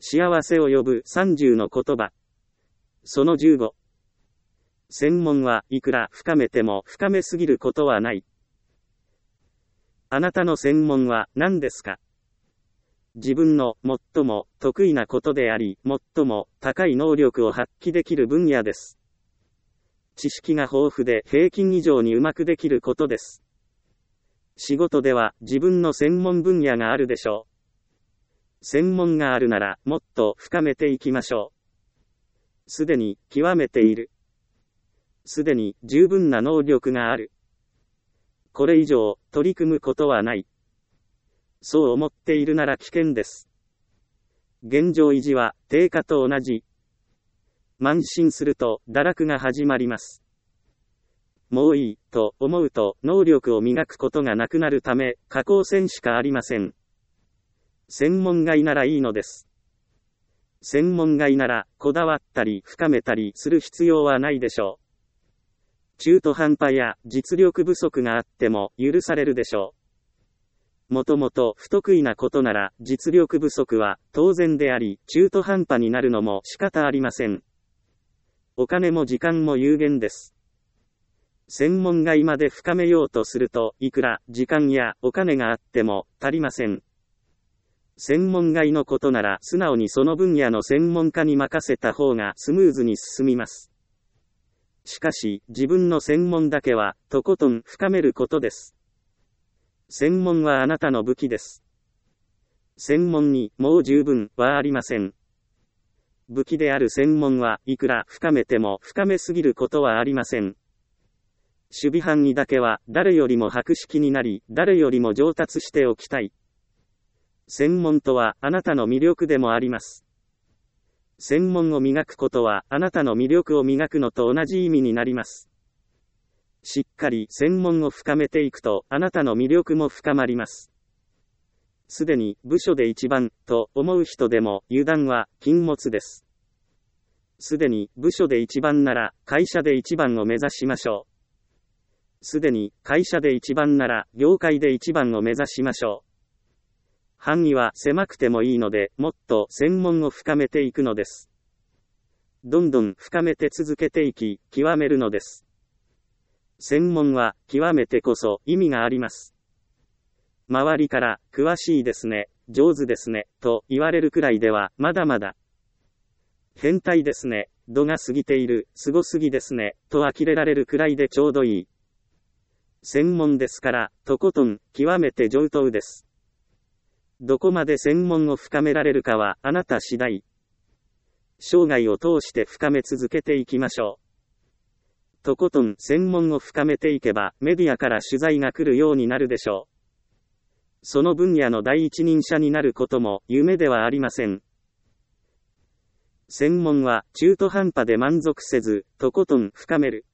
幸せを呼ぶ30の言葉。その15。専門はいくら深めても深めすぎることはない。あなたの専門は何ですか？自分の最も得意なことであり、最も高い能力を発揮できる分野です。知識が豊富で平均以上にうまくできることです。仕事では自分の専門分野があるでしょう。専門があるならもっと深めていきましょう。すでに極めている。すでに十分な能力がある。これ以上取り組むことはない。そう思っているなら危険です。現状維持は低下と同じ。慢心すると堕落が始まります。もういいと思うと能力を磨くことがなくなるため下降線しかありません。専門外ならいいのです。専門外ならこだわったり深めたりする必要はないでしょう。中途半端や実力不足があっても許されるでしょう。もともと不得意なことなら実力不足は当然であり、中途半端になるのも仕方ありません。お金も時間も有限です。専門外まで深めようとすると、いくら時間やお金があっても足りません。専門外のことなら素直にその分野の専門家に任せた方がスムーズに進みます。しかし、自分の専門だけはとことん深めることです。専門はあなたの武器です。専門にもう十分はありません。武器である専門はいくら深めても深めすぎることはありません。守備範囲だけは誰よりも博識になり、誰よりも上達しておきたい。専門とはあなたの魅力でもあります。専門を磨くことはあなたの魅力を磨くのと同じ意味になります。しっかり専門を深めていくとあなたの魅力も深まります。すでに部署で一番と思う人でも油断は禁物です。すでに部署で一番なら会社で一番を目指しましょう。すでに会社で一番なら業界で一番を目指しましょう。範囲は狭くてもいいので、もっと専門を深めていくのです。どんどん深めて続けていき、極めるのです。専門は極めてこそ意味があります。周りから詳しいですね、上手ですね、と言われるくらいではまだまだ。変態ですね、度が過ぎている、すごすぎですね、と呆れられるくらいでちょうどいい。専門ですから、とことん極めて上等です。どこまで専門を深められるかはあなた次第。生涯を通して深め続けていきましょう。とことん専門を深めていけばメディアから取材が来るようになるでしょう。その分野の第一人者になることも夢ではありません。専門は中途半端で満足せず、とことん深める。